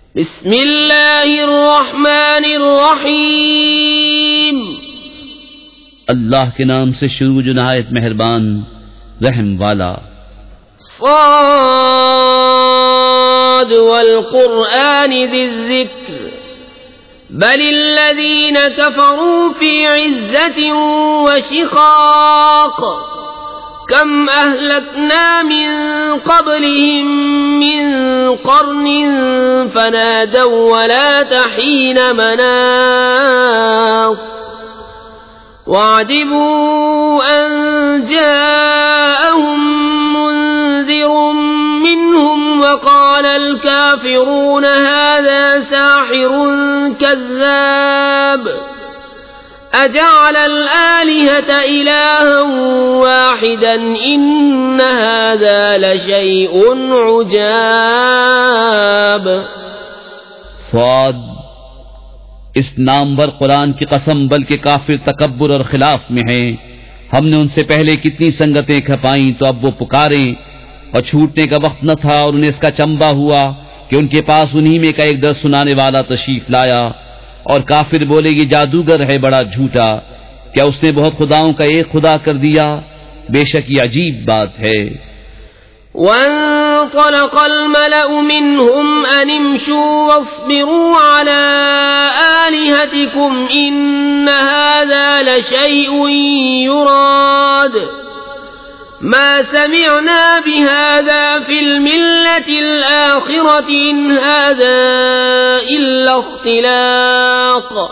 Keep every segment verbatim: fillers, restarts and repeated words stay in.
بسم اللہ الرحمن الرحیم، اللہ کے نام سے شروع جو نہایت مہربان رحم والا۔ صاد والقرآن ذی الذکر بل الذین کفروا فی عزة وشقاق کم اہلکنا من قبلہم من قرن فنادوا ولا تحین مناص وعجبوا أن جاءهم منذر منهم وقال الكافرون هذا ساحر كذاب أجعل الآلهة إلها واحدا إن هذا لشيء عجاب۔ صاد، اس نامور قرآن کی قسم، بلکہ کافر تکبر اور خلاف میں ہیں۔ ہم نے ان سے پہلے کتنی سنگتیں کھپائیں تو اب وہ پکاریں، اور چھوٹنے کا وقت نہ تھا اور انہیں اس کا چمبا ہوا کہ ان کے پاس انہی میں کا ایک درس سنانے والا تشریف لایا، اور کافر بولے یہ جادوگر ہے بڑا جھوٹا، کیا اس نے بہت خداؤں کا ایک خدا کر دیا؟ بے شک یہ عجیب بات ہے۔ وانطلق الملأ منهم أن امشوا واصبروا على آلهتكم إن هذا لشيء يراد ما سمعنا بهذا في الملة الآخرة إن هذا إلا اختلاق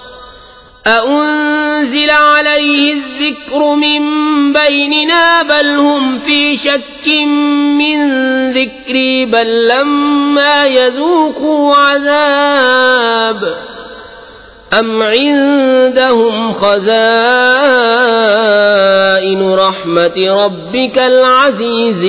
أأنزل عليه الذكر من بيننا بل هم في شك من ذكري بل لما يذوقوا عذاب أم عندهم خزائن رحمة ربك العزيز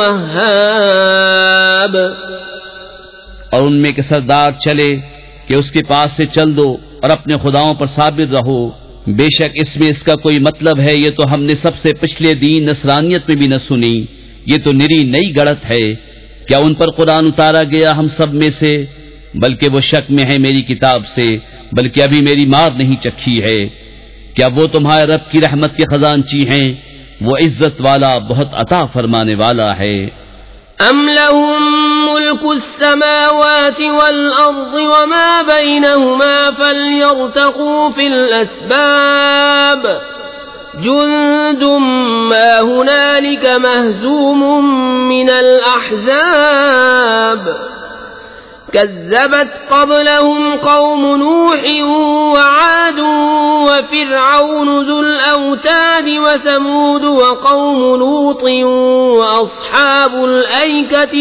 الوهاب۔ اور ان میں کے سردار چلے کہ اس کے پاس سے چل دو اور اپنے خداؤں پر صابر رہو، بے شک اس میں اس کا کوئی مطلب ہے، یہ تو ہم نے سب سے پچھلے دین نصرانیت میں بھی نہ سنی، یہ تو نری نئی گڑت ہے۔ کیا ان پر قرآن اتارا گیا ہم سب میں سے؟ بلکہ وہ شک میں ہے میری کتاب سے، بلکہ ابھی میری مار نہیں چکھی ہے۔ کیا وہ تمہارے رب کی رحمت کے خزانچی ہیں؟ وہ عزت والا بہت عطا فرمانے والا ہے۔ ام لهم ملك السماوات والأرض وما بينهما فليرتقوا في الأسباب جند ما هنالك مهزوم من الأحزاب كذبت قبلهم قوم نوح وعاد وفرعون ذو الأوتاد وثمود وقوم لوط وأصحاب الأيكة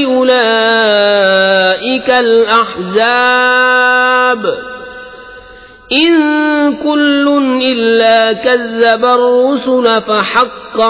أولئك الأحزاب إن كل إلا كذب الرسل فحق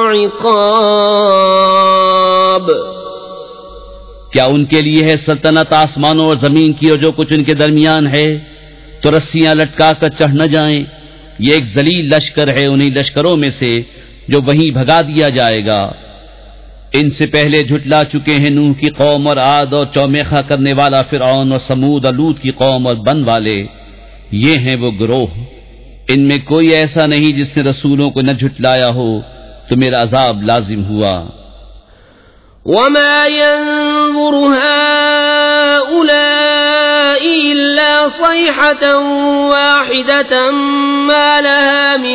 عقاب۔ کیا ان کے لیے ہے سلطنت آسمانوں اور زمین کی اور جو کچھ ان کے درمیان ہے؟ تو رسیاں لٹکا کر چڑھ نہ جائیں، یہ ایک ذلیل لشکر ہے انہی لشکروں میں سے جو وہیں بھگا دیا جائے گا۔ ان سے پہلے جھٹلا چکے ہیں نوح کی قوم اور عاد اور چومیخا کرنے والا فرعون اور سمود اور لوط کی قوم اور بن والے، یہ ہیں وہ گروہ، ان میں کوئی ایسا نہیں جس نے رسولوں کو نہ جھٹلایا ہو تو میرا عذاب لازم ہوا۔ وما ينظر هؤلاء إلا صيحة واحدة ما لها من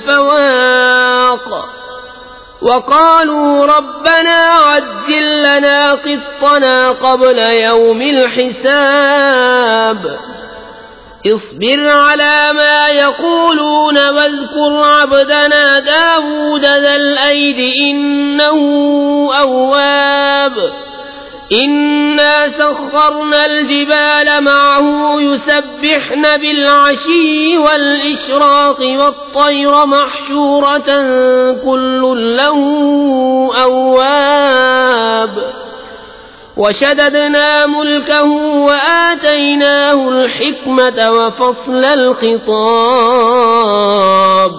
فواق وقالوا ربنا عجل لنا قطنا قبل يوم الحساب اصبر على ما يقولون واذكر عبدنا داود ذا الأيد إنه أواب إنا سخرنا الجبال معه يسبحن بالعشي والإشراق والطير محشورة كل له أواب وشددنا ملكه وآتيناه الحكمة وفصل الخطاب۔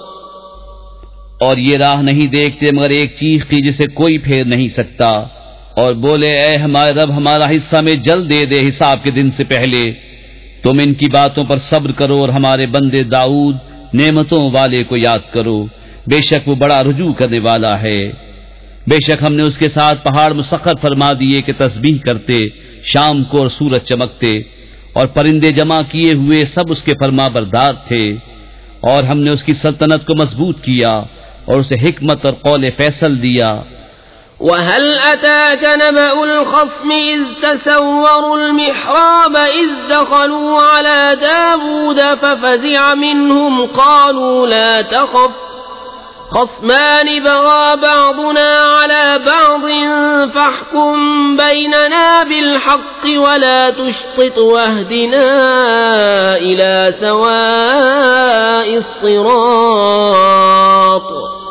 اور یہ راہ نہیں دیکھتے مگر ایک چیخ کی جسے کوئی پھیر نہیں سکتا، اور بولے اے ہمارے رب ہمارا حصہ میں جلد دے دے حساب کے دن سے پہلے. تم ان کی باتوں پر صبر کرو اور ہمارے بندے داؤد نعمتوں والے کو یاد کرو، بے شک وہ بڑا رجوع کرنے والا ہے. بے شک ہم نے اس کے ساتھ پہاڑ مسخر فرما دیے کہ تسبیح کرتے شام کو اور سورج چمکتے، اور پرندے جمع کیے ہوئے سب اس کے فرما بردار تھے. اور ہم نے اس کی سلطنت کو مضبوط کیا اور اسے حکمت اور قول فیصل دیا. وَهَلْ أَتَاكَ نَبَأُ الْخَصْمِ إِذْ تَسَوَّرُوا الْمِحْرَابَ إِذْ دَخَلُوا عَلَى دَاوُودَ فَفَزِعَ مِنْهُمْ قَالُوا لَا تَخَفْ خَصْمَانِ بَغَى بَعْضُنَا عَلَى بَعْضٍ فَاحْكُم بَيْنَنَا بِالْحَقِّ وَلَا تُشْطِطْ وَاهْدِنَا إِلَى سَوَاءِ الصِّرَاطِ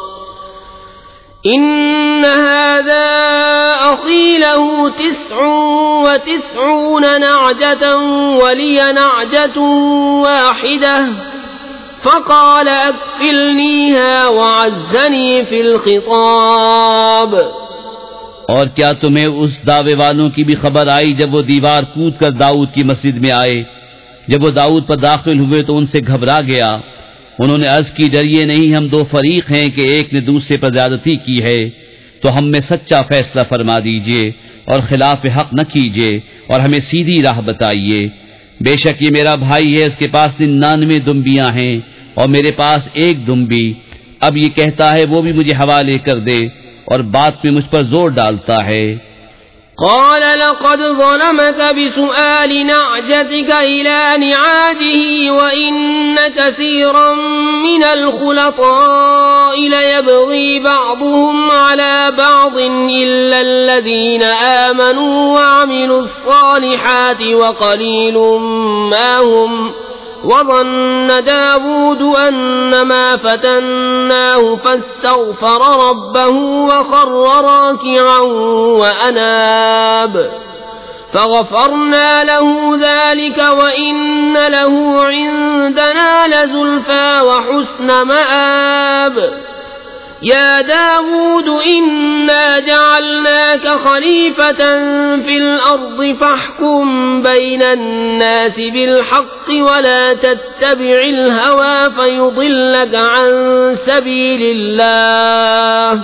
إِنَّ هَذَا أَخِي لَهُ تِسْعٌ وَتِسْعُونَ نَعْجَةً وَلِيَ نَعْجَةٌ وَاحِدَةٌ فَقَالَ أَكْفِلْنِيهَا وَعَزَّنِي فِي الْخِطَابِ. اور کیا تمہیں اس دعوے والوں کی بھی خبر آئی جب وہ دیوار کود کر داؤد کی مسجد میں آئے؟ جب وہ داؤد پر داخل ہوئے تو ان سے گھبرا گیا. انہوں نے عرض کی ڈریے نہیں، ہم دو فریق ہیں کہ ایک نے دوسرے پر زیادتی کی ہے، تو ہم میں سچا فیصلہ فرما دیجئے اور خلاف حق نہ کیجئے اور ہمیں سیدھی راہ بتائیے. بے شک یہ میرا بھائی ہے، اس کے پاس ننانوے دمبیاں ہیں اور میرے پاس ایک دمبی. اب یہ کہتا ہے وہ بھی مجھے حوالے کر دے اور بات میں مجھ پر زور ڈالتا ہے. قال لقد ظلمك بسؤال نعجتك إلى نعاجه وإن كثيرا من الخلطاء ليبغي بعضهم على بعض إلا الذين آمنوا وعملوا الصالحات وقليل ما هم وظن داود أنما فتناه فاستغفر ربه وخر راكعا وأناب فغفرنا له ذلك وإن له عندنا لزلفى وحسن مآب. يا داود إنا جعلناك خليفة في الأرض فاحكم بين الناس بالحق ولا تتبع الهوى فيضلك عن سبيل الله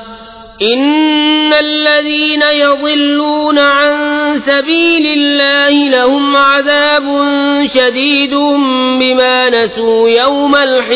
إن الذين يضلون عن سبيل الله لهم عذاب شديد بما نسوا يوم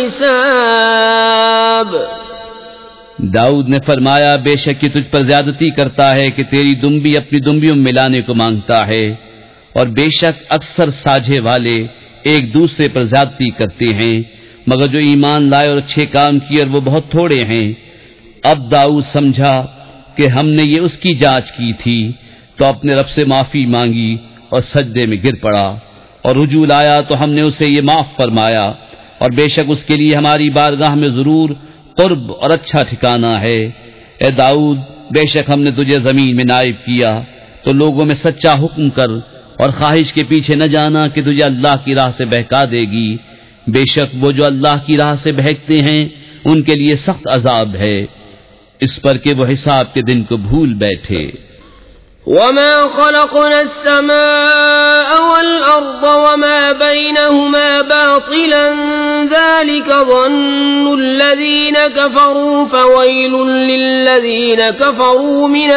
الحساب. داؤد نے فرمایا بے شک یہ تجھ پر زیادتی کرتا ہے کہ تیری دمبی اپنی دمبیوں میں ملانے کو مانگتا ہے، اور بے شک اکثر ساجھے والے ایک دوسرے پر زیادتی کرتے ہیں، مگر جو ایمان لائے اور اچھے کام کیے اور وہ بہت تھوڑے ہیں. اب داؤد سمجھا کہ ہم نے یہ اس کی جانچ کی تھی تو اپنے رب سے معافی مانگی اور سجدے میں گر پڑا، اور رجوع لایا تو ہم نے اسے یہ معاف فرمایا، اور بے شک اس کے لیے ہماری بارگاہ میں ضرور قرب اور اچھا ٹھکانہ ہے. اے داؤد بے شک ہم نے تجھے زمین میں نائب کیا تو لوگوں میں سچا حکم کر اور خواہش کے پیچھے نہ جانا کہ تجھے اللہ کی راہ سے بہکا دے گی. بے شک وہ جو اللہ کی راہ سے بہکتے ہیں ان کے لیے سخت عذاب ہے، اس پر کہ وہ حساب کے دن کو بھول بیٹھے. وما خلقنا السماء والأرض وما بينهما باطلا ذلك ظن الذين كفروا فويل للذين كفروا من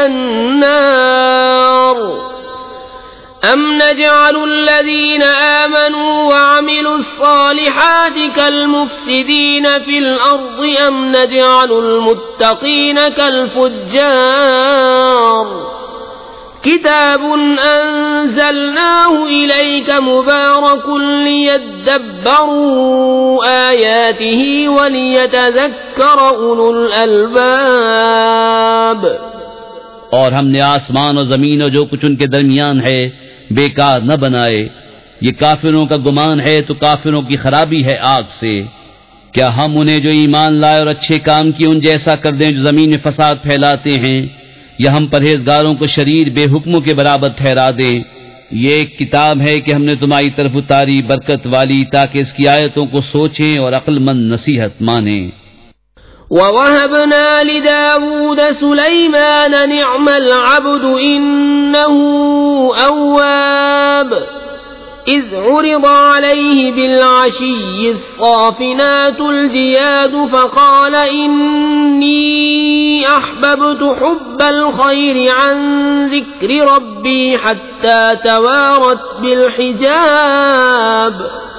النار. أَمْ نَجْعَلُ الَّذِينَ آمَنُوا وَعَمِلُوا الصَّالِحَاتِ كَالْمُفْسِدِينَ فِي الْأَرْضِ أَمْ نَجْعَلُ الْمُتَّقِينَ كَالْفُجَّارِ. كِتَابٌ أَنزَلْنَاهُ إِلَيْكَ مُبَارَكٌ لِيَدَّبَّرُوا آيَاتِهِ وَلِيَتَذَكَّرَ أُولُو الْأَلْبَابِ. اور ہم نے آسمان اور زمین اور جو کچھ ان کے درمیان ہے بیکار نہ بنائے. یہ کافروں کا گمان ہے تو کافروں کی خرابی ہے آگ سے. کیا ہم انہیں جو ایمان لائے اور اچھے کام کیے ان جیسا کر دیں جو زمین میں فساد پھیلاتے ہیں، یا ہم پرہیزگاروں کو شریر بے حکموں کے برابر ٹھہرا دیں؟ یہ ایک کتاب ہے کہ ہم نے تمہاری طرف اتاری برکت والی، تاکہ اس کی آیتوں کو سوچیں اور عقل مند نصیحت مانیں. ووهبنا لداود سليمان نعم العبد إنه أواب إذ عرض عليه بالعشي الصافنات الجياد فقال إني أحببت حب الخير عن ذكر ربي حتى توارت بالحجاب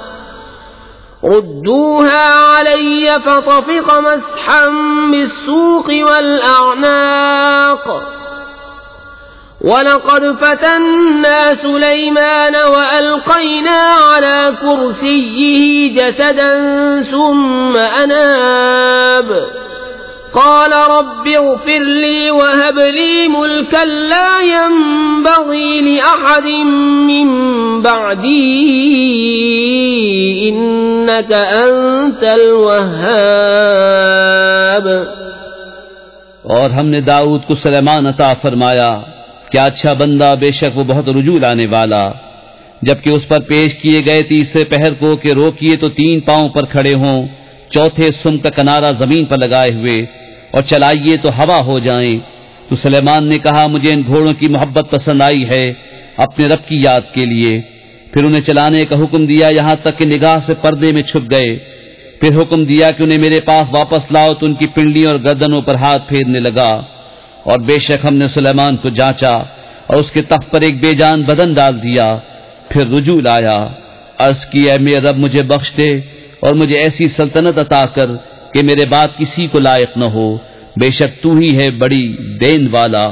ردوها علي فطفق مسحا بالسوق والأعناق ولقد فتنا سليمان وألقينا على كرسيه جسدا ثم أناب قال رب اغفر لي وهب لي ملكا لا ينبغي لأحد من بعدي إنك أنت الوهاب. اور ہم نے داؤد کو سلیمان عطا فرمایا، کیا اچھا بندہ، بے شک وہ بہت رجوع لانے والا. جبکہ اس پر پیش کیے گئے تیسرے پہر کو کہ روکیے تو تین پاؤں پر کھڑے ہوں، چوتھے سم کا کنارہ زمین پر لگائے ہوئے، اور چلائیے تو ہوا ہو جائیں. تو سلیمان نے کہا مجھے ان گھوڑوں کی محبت پسند آئی ہے اپنے رب کی یاد کے لیے. پھر انہیں چلانے کا حکم دیا یہاں تک کہ نگاہ سے پردے میں چھپ گئے. پھر حکم دیا کہ انہیں میرے پاس واپس لاؤ تو ان کی پنڈلیوں اور گردنوں پر ہاتھ پھیرنے لگا. اور بے شک ہم نے سلیمان کو جانچا اور اس کے تخت پر ایک بے جان بدن ڈال دیا. پھر رجوع لایا، عرض کی اے میرے رب مجھے بخش دے اور مجھے ایسی سلطنت عطا کر کہ میرے بعد کسی کو لائق نہ ہو، بے شک تو ہی ہے بڑی دین والا.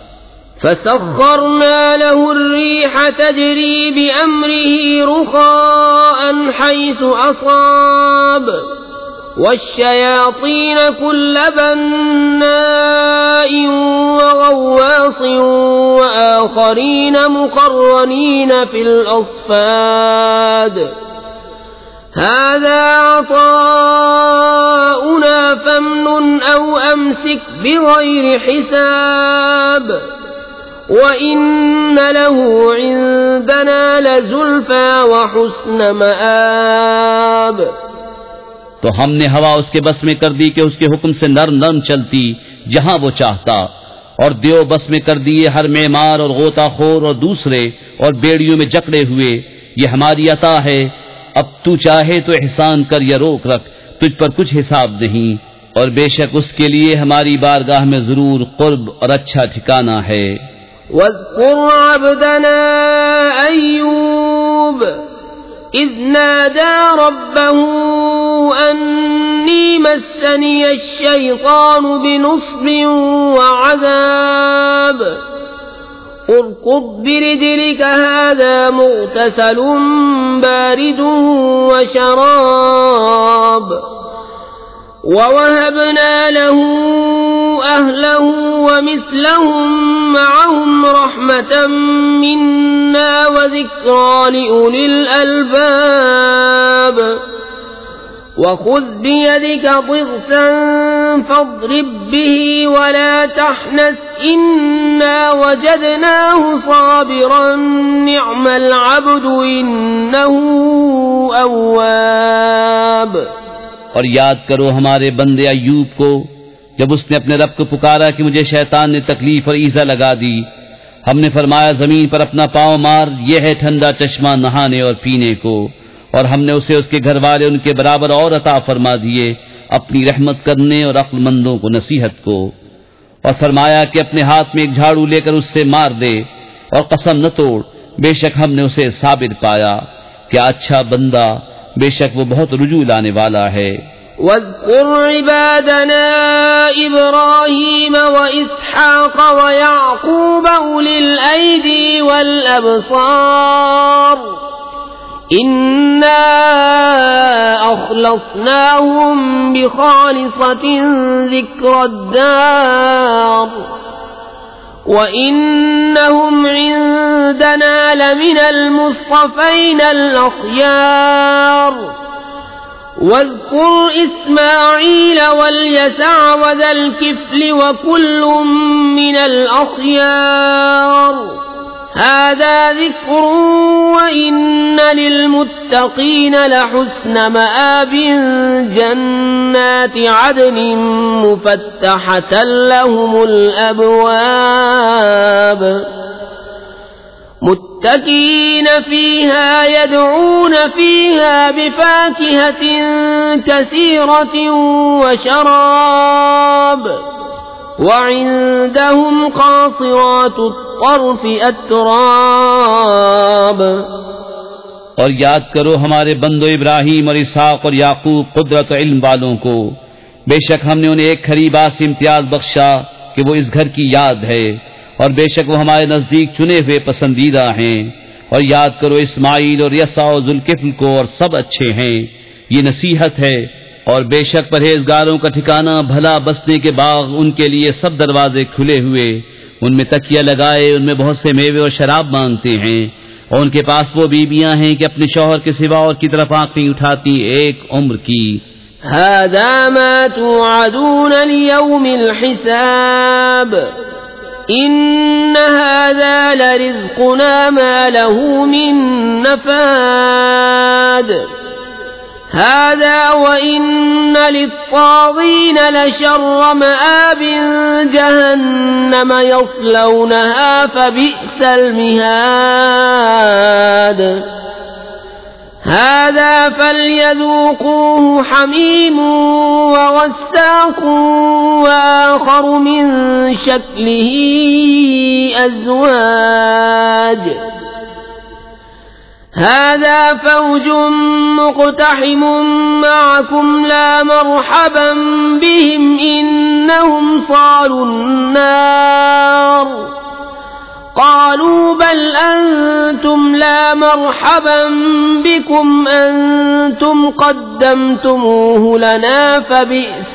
فسخرنا له الريح تجري بأمره رخاء حيث أصاب والشياطين كل بناء وغواص وآخرين مقرنين في الأصفاد هذا عطاؤنا فامنن أو أمسك بغير حساب وَإِنَّ لَهُ عِندَنَا لَزُلْفَىٰ وَحُسْنَ مَآبٍ. تو ہم نے ہوا اس کے بس میں کر دی کہ اس کے حکم سے نرم نرم چلتی جہاں وہ چاہتا، اور دیو بس میں کر دیے ہر معمار اور غوطہ خور اور دوسرے اور بیڑیوں میں جکڑے ہوئے. یہ ہماری عطا ہے، اب تو چاہے تو احسان کر یا روک رکھ، تجھ پر کچھ حساب نہیں، اور بے شک اس کے لیے ہماری بارگاہ میں ضرور قرب اور اچھا ٹھکانہ ہے. واذكر عبدنا أيوب إذ نادى ربه أني مسني الشيطان بنصب وعذاب اركض برجلك هذا مغتسل بارد وشراب ووهبنا له أهله ومثلهم معهم رحمة منا وذكرى لأولي الألباب وخذ بيدك ضغثا فاضرب به ولا تحنث إنا وجدناه صابرا نعم العبد إنه أواب. اور یاد کرو ہمارے بندے ایوب کو جب اس نے اپنے رب کو پکارا کہ مجھے شیطان نے تکلیف اور ایذا لگا دی. ہم نے فرمایا زمین پر اپنا پاؤں مار، یہ ہے ٹھنڈا چشمہ نہانے اور پینے کو. اور ہم نے اسے اس کے گھر والے ان کے برابر اور عطا فرما دیے اپنی رحمت کرنے اور عقل مندوں کو نصیحت کو. اور فرمایا کہ اپنے ہاتھ میں ایک جھاڑو لے کر اس سے مار دے اور قسم نہ توڑ، بے شک ہم نے اسے صابر پایا. کیا اچھا بندہ، بے شک وہ بہت رجوع لانے والا ہے. واذكر عبادنا إبراهيم وإسحاق ويعقوب أولي الأيدي والأبصار إنا أخلصناهم بخالصة ذكر الدار وإنهم عندنا لمن المصطفين الأخيار. واذكر إسماعيل واليسع وذا الكفل وكل من الأخيار هذا ذكر وإن للمتقين لحسن مآب جنات عدن مفتحة لهم الأبواب متكئين فيها يدعون فيها بفاكهة كثيرة وشراب وعندهم قاصرات الطرف أتراب۔ اور یاد کرو ہمارے بندو ابراہیم اور اسحاق اور یعقوب قدرت و علم والوں کو، بے شک ہم نے انہیں ایک خریبا سے امتیاز بخشا کہ وہ اس گھر کی یاد ہے، اور بے شک وہ ہمارے نزدیک چنے ہوئے پسندیدہ ہیں۔ اور یاد کرو اسماعیل اور یسع اور ذوالکفل کو، اور سب اچھے ہیں، یہ نصیحت ہے۔ اور بے شک پرہیزگاروں کا ٹھکانہ بھلا بسنے کے باغ، ان کے لیے سب دروازے کھلے ہوئے، ان میں تکیہ لگائے، ان میں بہت سے میوے اور شراب مانگتے ہیں، اور ان کے پاس وہ بیویاں ہیں کہ اپنے شوہر کے سوا اور کی طرف آنکھ نہیں اٹھاتی ایک عمر کی۔ هذا ما توعدون ليوم الحساب إن هذا لرزقنا ما له من نفاد هذا وإن للطاغين لشر مآب جهنم يصلونها فبئس المهاد هذا فليذوقوه حميم وغساق وآخر من شكله أزواج هذا فوج مقتحم معكم لا مرحبا بهم إنهم صالوا النار قالوا بل أنتم لا مرحبا بكم أنتم قدمتموه لنا فبئس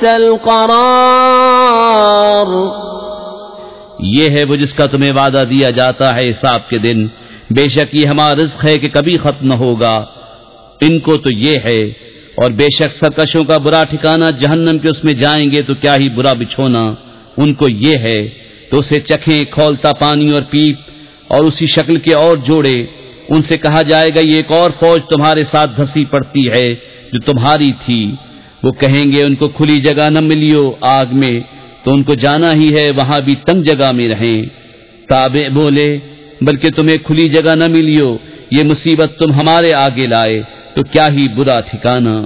القرار۔ یہ ہے وہ جس کا تمہیں وعدہ دیا جاتا ہے حساب کے دن، بے شک یہ ہمارا رزق ہے کہ کبھی ختم نہ ہوگا، ان کو تو یہ ہے۔ اور بے شک سرکشوں کا برا ٹھکانہ جہنم کے، اس میں جائیں گے تو کیا ہی برا بچھونا ان کو یہ ہے۔ تو اسے چکھیں کھولتا پانی اور پیپ اور اسی شکل کے اور جوڑے، ان سے کہا جائے گا یہ ایک اور فوج تمہارے ساتھ دھسی پڑتی ہے جو تمہاری تھی۔ وہ کہیں گے ان کو کھلی جگہ نہ ملیو آگ میں، تو ان کو جانا ہی ہے وہاں بھی تنگ جگہ میں رہیں۔ تابع بولے بلکہ تمہیں کھلی جگہ نہ ملیو، یہ مصیبت تم ہمارے آگے لائے تو کیا ہی برا ٹھکانہ۔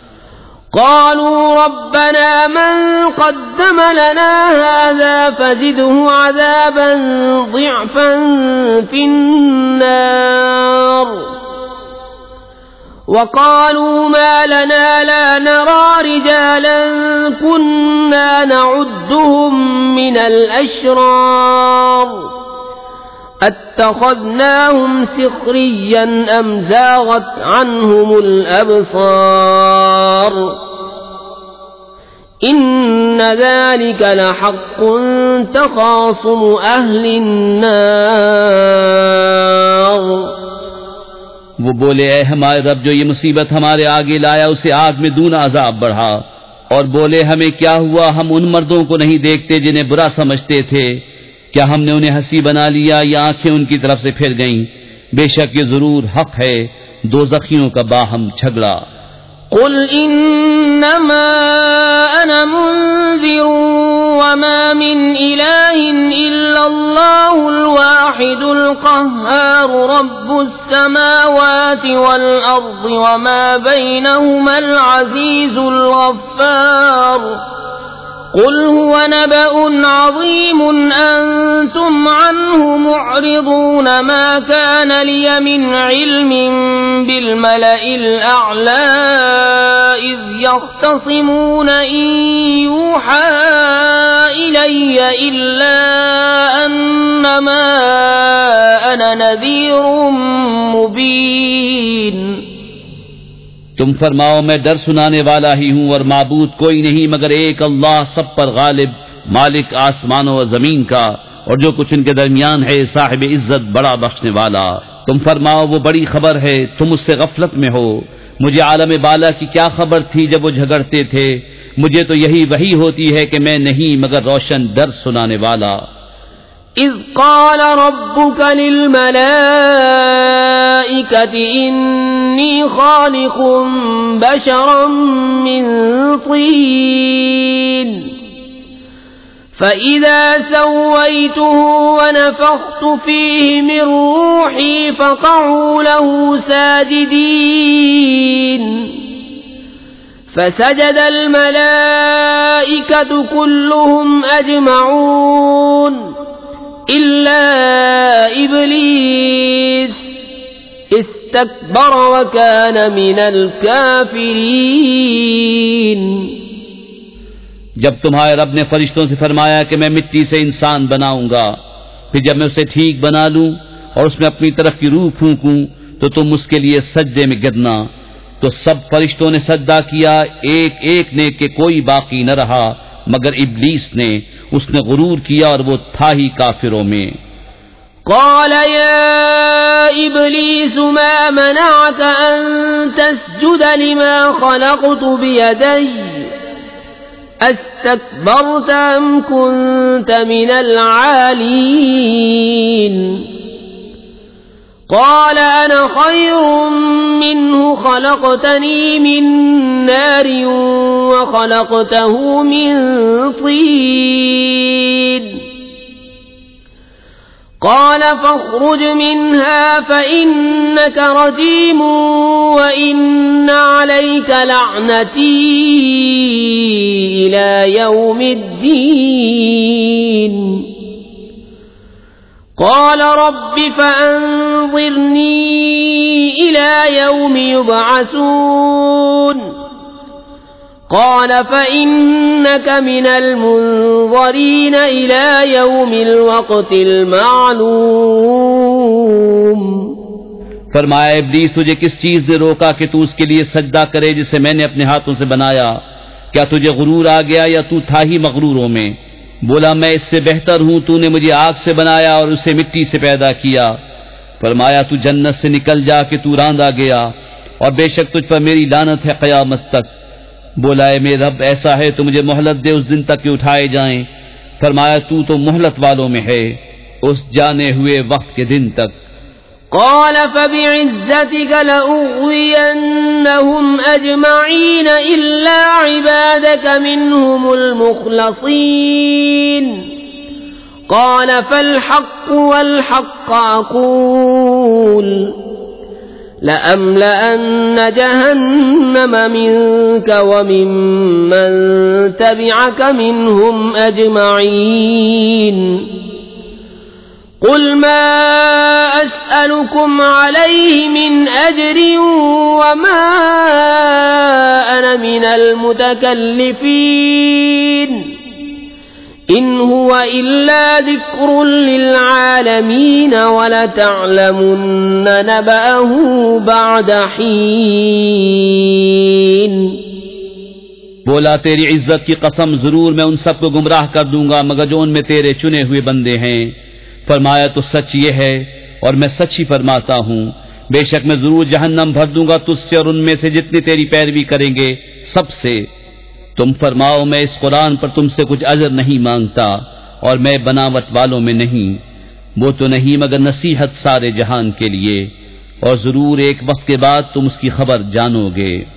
قالوا ربنا من قدم لنا هذا فزده عذابا ضعفا في النار وقالوا ما لنا لا نرى رجالا كنا نعدهم من الأشرار اتخذناهم سخريا أم زاغت عنهم الأبصار إن ذلك لحق تخاصم أهل النار۔ وہ بولے اے ہمارے رب جو یہ مصیبت ہمارے آگے لایا اسے آگ میں دونا عذاب بڑھا، اور بولے ہمیں کیا ہوا، ہم ان مردوں کو نہیں دیکھتے جنہیں برا سمجھتے تھے، کیا ہم نے انہیں ہنسی بنا لیا یا آنکھیں ان کی طرف سے پھر گئیں؟ بے شک یہ ضرور حق ہے دوزخیوں کا باہم جھگڑا۔ قل انما انا منذر وما من اله الا الله الواحد القهار رب السماوات والارض وما بينهما العزيز الغفار۔ قل هو نبأ عظيم أنتم عنه معرضون ما كان لي من علم بالملأ الأعلى إذ يختصمون إن يوحى إلي إلا أنما أنا نذير مبين۔ تم فرماؤ میں ڈر سنانے والا ہی ہوں اور معبود کوئی نہیں مگر ایک اللہ سب پر غالب، مالک آسمانوں و زمین کا اور جو کچھ ان کے درمیان ہے، صاحب عزت بڑا بخشنے والا۔ تم فرماؤ وہ بڑی خبر ہے، تم اس سے غفلت میں ہو۔ مجھے عالم بالا کی کیا خبر تھی جب وہ جھگڑتے تھے، مجھے تو یہی وحی ہوتی ہے کہ میں نہیں مگر روشن ڈر سنانے والا۔ اذ قال ربك للملائكة الملائكة إني خالق بشرا من طين فإذا سويته ونفخت فيه من روحي فقعوا له ساجدين فسجد الملائكة كلهم أجمعون إلا إبليس استكبر وكان من الكافرين. جب تمہارے رب نے فرشتوں سے فرمایا کہ میں مٹی سے انسان بناؤں گا، پھر جب میں اسے ٹھیک بنا لوں اور اس میں اپنی طرف کی روح پھونکوں تو تم اس کے لیے سجدے میں گرنا، تو سب فرشتوں نے سجدہ کیا ایک ایک نے کہ کوئی باقی نہ رہا مگر ابلیس نے، اس نے غرور کیا اور وہ تھا ہی کافروں میں. قال يا إبليس ما منعك أن تسجد لما خلقت بيدي أستكبرت أم كنت من العالين قال أنا خير منه خلقتني من نار وخلقته من طين قال فاخرج منها فإنك رجيم وإن عليك لعنتي إلى يوم الدين قال رب فأنظرني إلى يوم يبعثون قال فإنك من المنظرين إلى يوم الوقت المعلوم. فرمایا ابلیس تجھے کس چیز نے روکا کہ تو اس کے لیے سجدہ کرے جسے میں نے اپنے ہاتھوں سے بنایا؟ کیا تجھے غرور آ گیا یا تو تھا ہی مغروروں میں؟ بولا میں اس سے بہتر ہوں، تو نے مجھے آگ سے بنایا اور اسے مٹی سے پیدا کیا. فرمایا تو جنت سے نکل جا کہ تو راندا گیا اور بے شک تجھ پر میری لعنت ہے قیامت تک. بولا اے میرے رب ایسا ہے تو مجھے مہلت دے اس دن تک کہ اٹھائے جائیں. فرمایا تو تو مہلت والوں میں ہے اس جانے ہوئے وقت کے دن تک. قال فبعزتك لأغوينهم أجمعين إلا عبادك منهم المخلصين قال فالحق والحق أقول لأملأن جهنم منك وممن تبعك منهم أجمعين قل ما أسألكم عليه من أجر وما أنا من المتكلفين إن هو إلا ذكر للعالمين ولتعلمن نبأه بعد حين. بولا تیری عزت کی قسم ضرور میں ان سب کو گمراہ کر دوں گا مگر جو ان میں تیرے چنے ہوئے بندے ہیں. فرمایا تو سچ یہ ہے اور میں سچ ہی فرماتا ہوں، بے شک میں ضرور جہنم بھر دوں گا تجھ سے اور ان میں سے جتنی تیری پیروی کریں گے سب سے. تم فرماؤ میں اس قرآن پر تم سے کچھ اجر نہیں مانگتا اور میں بناوٹ والوں میں نہیں، وہ تو نہیں مگر نصیحت سارے جہان کے لیے، اور ضرور ایک وقت کے بعد تم اس کی خبر جانو گے.